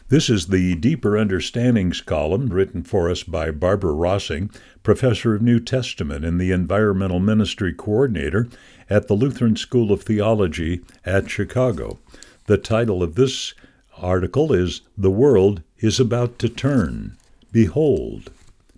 This is the Deeper Understandings column written for us by Barbara Rossing, professor of New Testament and the Environmental Ministry Coordinator at the Lutheran School of Theology at Chicago. The title of this article is "The World is About to Turn. Behold."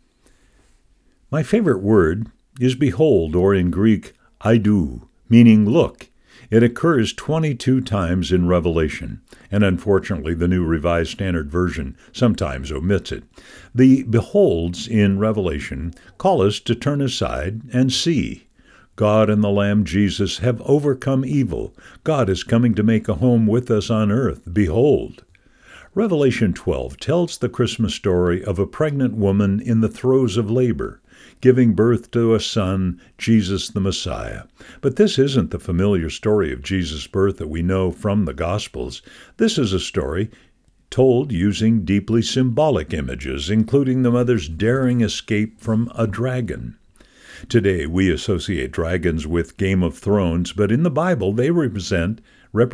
My favorite word is behold, or in Greek, "idou," meaning look. It occurs 22 times in Revelation, and unfortunately the New Revised Standard Version sometimes omits it. The beholds in Revelation call us to turn aside and see. God and the Lamb Jesus have overcome evil. God is coming to make a home with us on earth. Behold. Revelation 12 tells the Christmas story of a pregnant woman in the throes of labor, giving birth to a son, Jesus the Messiah. But this isn't the familiar story of Jesus' birth that we know from the Gospels. This is a story told using deeply symbolic images, including the mother's daring escape from a dragon. Today we associate dragons with Game of Thrones, but in the Bible they represent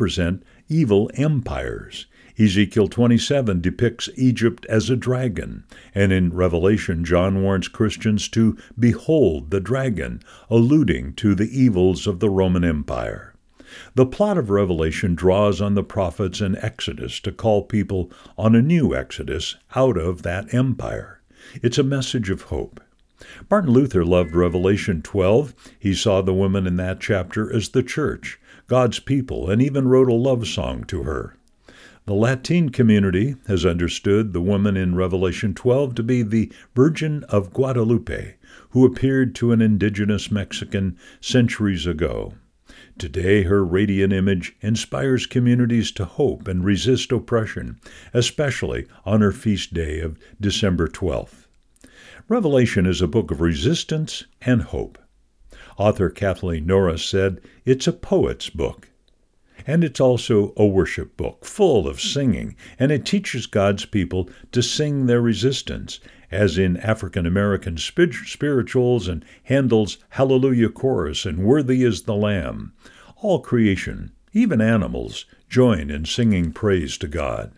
evil empires. Ezekiel 27 depicts Egypt as a dragon, and in Revelation, John warns Christians to behold the dragon, alluding to the evils of the Roman Empire. The plot of Revelation draws on the prophets and Exodus to call people on a new Exodus out of that empire. It's a message of hope. Martin Luther loved Revelation 12. He saw the woman in that chapter as the church, God's people, and even wrote a love song to her. The Latin community has understood the woman in Revelation 12 to be the Virgin of Guadalupe, who appeared to an indigenous Mexican centuries ago. Today, her radiant image inspires communities to hope and resist oppression, especially on her feast day of December 12th. Revelation is a book of resistance and hope. Author Kathleen Norris said, "It's a poet's book. And it's also a worship book, full of singing, and it teaches God's people to sing their resistance, as in African American spirituals and Handel's Hallelujah Chorus and Worthy is the Lamb. All creation, even animals, join in singing praise to God."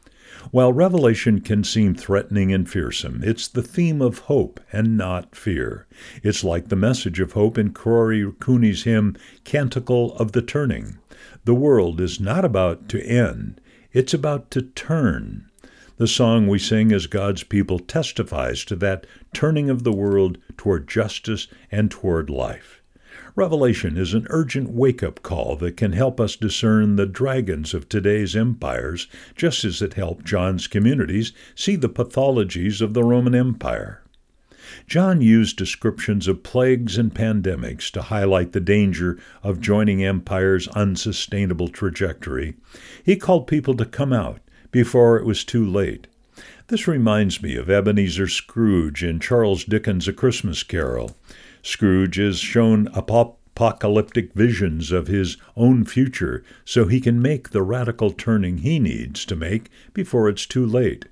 While Revelation can seem threatening and fearsome, it's the theme of hope and not fear. It's like the message of hope in Corey Cooney's hymn, Canticle of the Turning. The world is not about to end, it's about to turn. The song we sing as God's people testifies to that turning of the world toward justice and toward life. Revelation is an urgent wake-up call that can help us discern the dragons of today's empires, just as it helped John's communities see the pathologies of the Roman Empire. John used descriptions of plagues and pandemics to highlight the danger of joining empire's unsustainable trajectory. He called people to come out before it was too late. This reminds me of Ebenezer Scrooge in Charles Dickens' A Christmas Carol. Scrooge is shown apocalyptic visions of his own future so he can make the radical turning he needs to make before it's too late.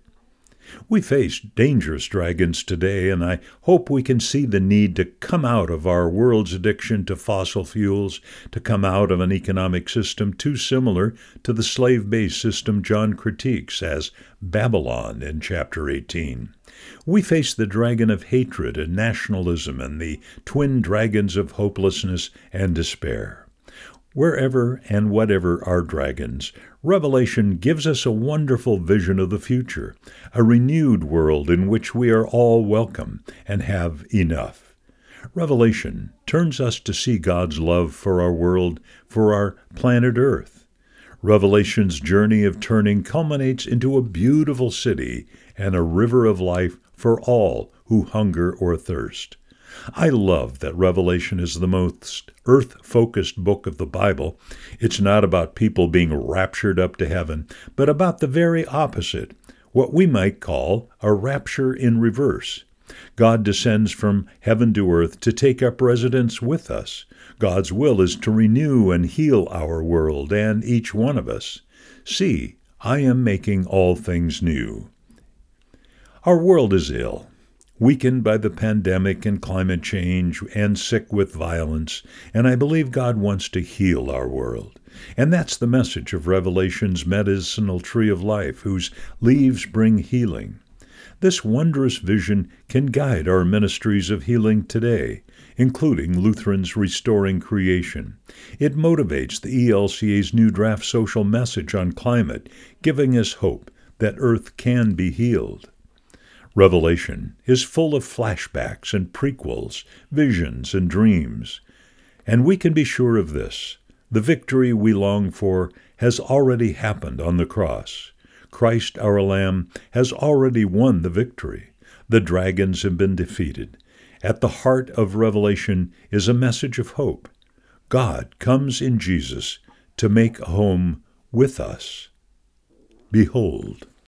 We face dangerous dragons today, and I hope we can see the need to come out of our world's addiction to fossil fuels, to come out of an economic system too similar to the slave-based system John critiques as Babylon in chapter 18. We face the dragon of hatred and nationalism and the twin dragons of hopelessness and despair. Wherever and whatever our dragons, Revelation gives us a wonderful vision of the future, a renewed world in which we are all welcome and have enough. Revelation turns us to see God's love for our world, for our planet Earth. Revelation's journey of turning culminates into a beautiful city and a river of life for all who hunger or thirst. I love that Revelation is the most earth-focused book of the Bible. It's not about people being raptured up to heaven, but about the very opposite, what we might call a rapture in reverse. God descends from heaven to earth to take up residence with us. God's will is to renew and heal our world and each one of us. See, I am making all things new. Our world is ill. weakened by the pandemic and climate change, and sick with violence, and I believe God wants to heal our world. And that's the message of Revelation's medicinal tree of life, whose leaves bring healing. This wondrous vision can guide our ministries of healing today, including Lutherans Restoring Creation. It motivates the ELCA's new draft social message on climate, giving us hope that Earth can be healed. Revelation is full of flashbacks and prequels, visions and dreams. And we can be sure of this: the victory we long for has already happened on the cross. Christ, our Lamb, has already won the victory. The dragons have been defeated. At the heart of Revelation is a message of hope. God comes in Jesus to make a home with us. Behold,